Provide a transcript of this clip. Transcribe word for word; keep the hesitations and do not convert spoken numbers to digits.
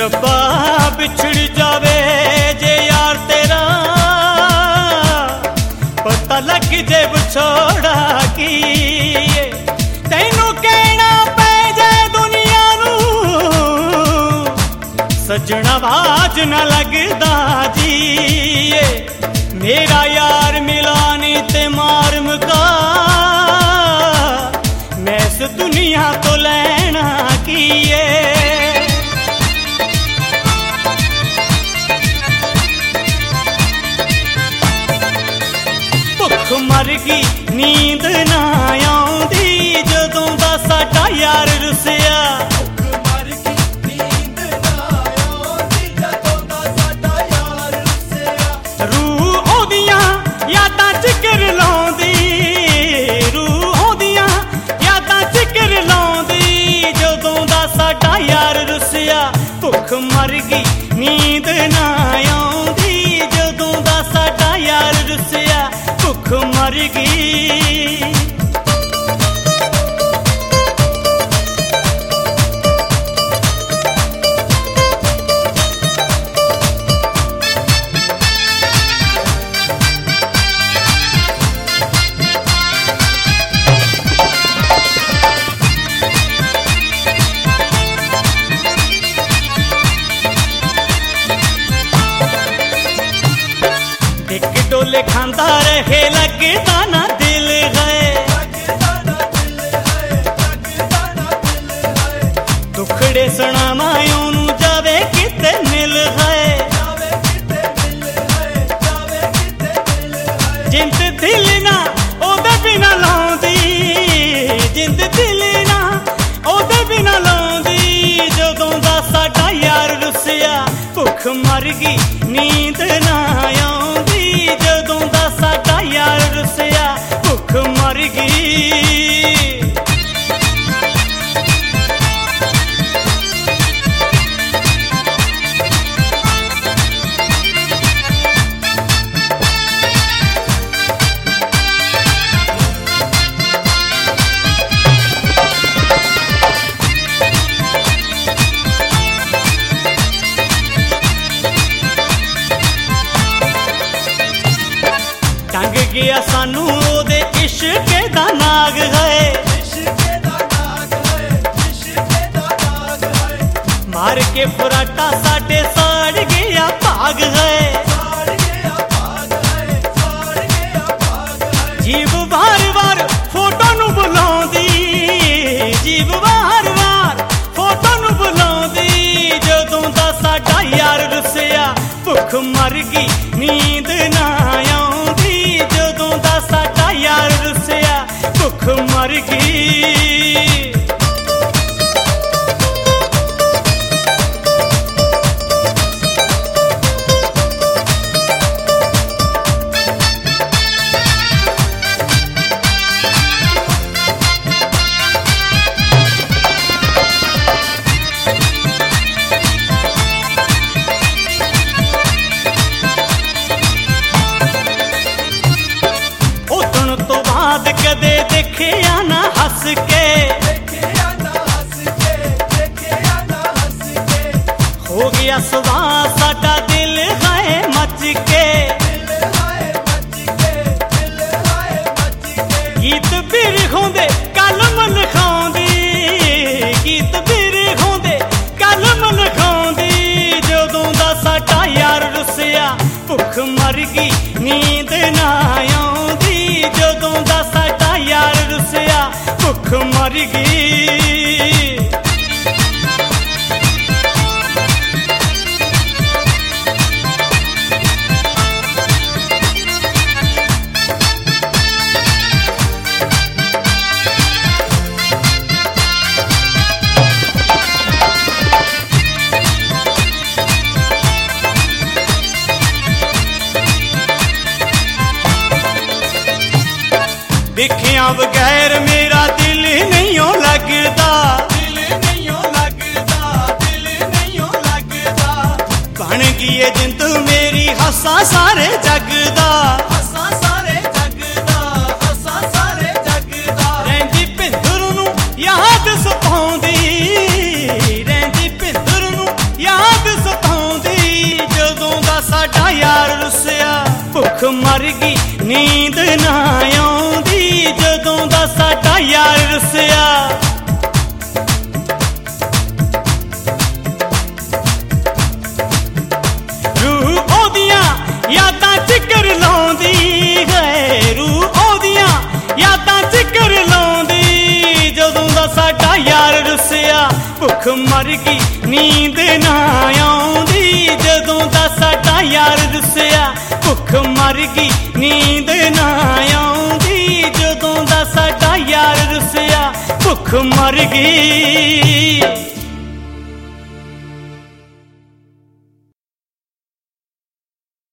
रब्बा बिछड़ जावे जे यार तेरा, पता लग जे विछोड़ा की तैनू कहना पै जे दुनिया नू, सजना आवाज न लगदा जी। मेरा यार मिलानी ते मार मुका, मैं इस दुनिया तो लेना कीए। भुख मर गई नींद ना आउंदी जदों दा साडा यार रुसिया, रूह ओदियां यादां जिक्र लाउंदी, रूह ओदियां यादां जिक्र लाउंदी जदों दा साडा यार रुसिया। भुख मर गई नींद ना आउंदी जदों दा साडा यार रुसिया, भुख मर गई। एक डोले खांदा रहे लगदा ना दिल है, दुखड़े सुनावा ओनू जावे किते मिल है, जिंद दिल ना ओदे बिना लाउंदी, जिंद दिल ना ओदे बिना लाउंदी जदों दा साडा यार रुसिया। भुख मर गई नींद ना आउंदी जदों दा साडा यार रुसिया, भुख मर गई। टंग गया सानू ओदे इश्क दा नाग है, मार के फुराटा साडे साड़ गया भाग है, जीव बार बार फोटो नू बुलाउंदी, जीव बार बार फोटो नू बुलाउंदी जदों दा साडा यार रुसिया। भुख मर गई नींद ना आउंदी जदों दा साडा यार रुसिया, भुख मर गई। कदे देखिया ना हस के, हो गया सुबह साडा दिल है मच के, गीत बिर होंदे कलम लिखाउंदी, गीत बिर होंदे कलम लिखाउंदी जदों दा साडा यार रुसिया। भुख मर गई नींद ना आउंदी जदों दा साडा यार रुसिया, भुख मर गई। दिखिया बगैर मेरा दिल नहीं लगदा, दिल नहीं लगदा, दिल नहीं लगदा। बन गई है जिंद मेरी हसा सारे जगदा, हसा सारे जगदा, हसा सारे जगदा। रहिंदी भिंदर नू याद सताउंदी, रहिंदी भिंदर नू याद ਭੁੱਖ ਮਰ ਗਈ ਨੀਂਦ ਨਾ ਆਉਂਦੀ ਜਦੋਂ ਦਾ ਸਾਡਾ ਯਾਰ ਰੁੱਸਿਆ ਰੂਹ ਉਹਦੀਆਂ ਯਾਦਾਂ ਜ਼ਿਕਰ ਲਾਉਂਦੀ ਹੈ ਰੂਹ ਉਹਦੀਆਂ ਯਾਦਾਂ ਜ਼ਿਕਰ ਲਾਉਂਦੀ ਜਦੋਂ ਦਾ ਸਾਡਾ ਯਾਰ ਰੁੱਸਿਆ ਭੁੱਖ ਮਰ ਗਈ ਨੀਂਦ ਨਾ ਆਉਂਦੀ ਜਦੋਂ ਦਾ ਸਾਡਾ ਯਾਰ ਰੁੱਸਿਆ ਭੁੱਖ ਮਰ ਗਈ ਨੀਂਦ ਨਾ ਆਉਂਦੀ ਜਦੋਂ ਦਾ ਸਾਡਾ ਯਾਰ ਰੁੱਸਿਆ ਭੁੱਖ ਮਰ ਗਈ